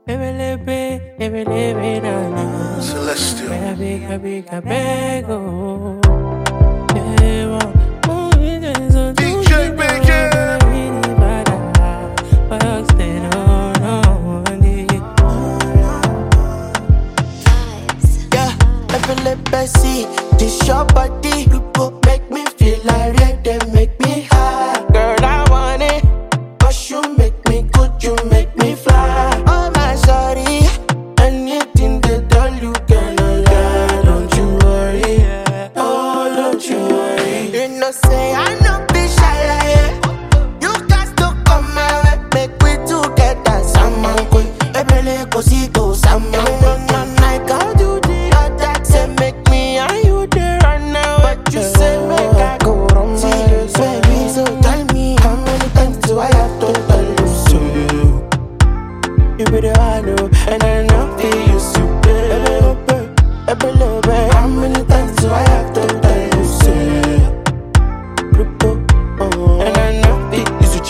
Celestial. DJ Bacon. Yeah, epilepsy, this your body, make me feel like red, they make me high. Girl, I want it, 'cause you make me good, you make me fly. Oh my sorry, anything they tell you, girl, yeah, don't you worry. Oh, don't you worry. You know say I know be shy like it. You got to come my way, make we together, someone quick. Ebele cosito, someone. I got you the other say make me and you the run now, but you say make I go wrong. See, baby, so tell me how many times do I have to tell you so? You be the one, and I know that you so. How many times do I have to tell you so? And I know that you so.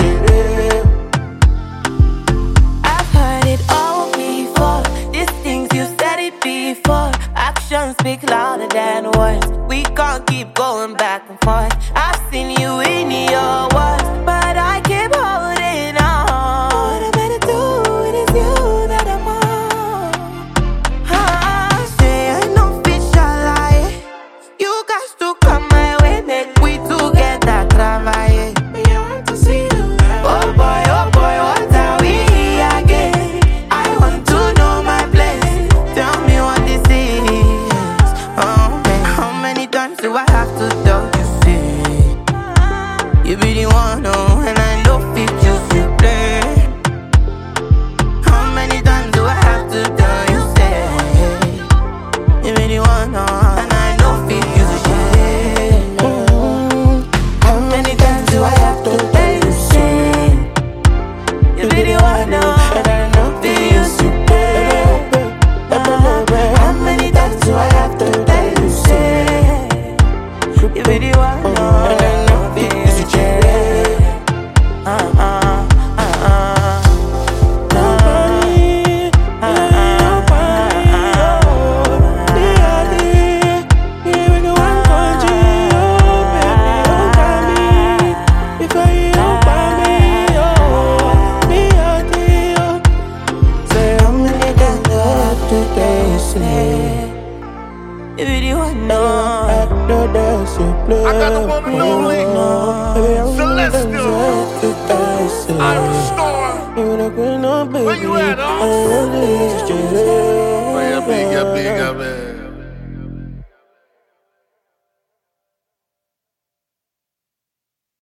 I've heard it all before. These things you said it before. Actions speak louder than words. We can't keep going back and forth. I've seen you in your words, but I keep holding on. What I'm gonna do, it is you that I'm on. Say I know fish shall lie. You got to come my way, make we together travailler. I want to see you. Oh boy, what are we again? I want to know my place. Tell me what this is. How many times do I have to tell you? See, you be the one, and I know fit you to play. How many times do I have to tell you? Say, you be the one, and I know fit you to play. How many times do I have to tell you so? You be the one, And I know that you so. How many times do I have to tell you so? you be the one, And I know that you so. You be the one, I got the one and only Celestial. Irish Star. Where you at, huh? Oh, yeah, big, yeah, big.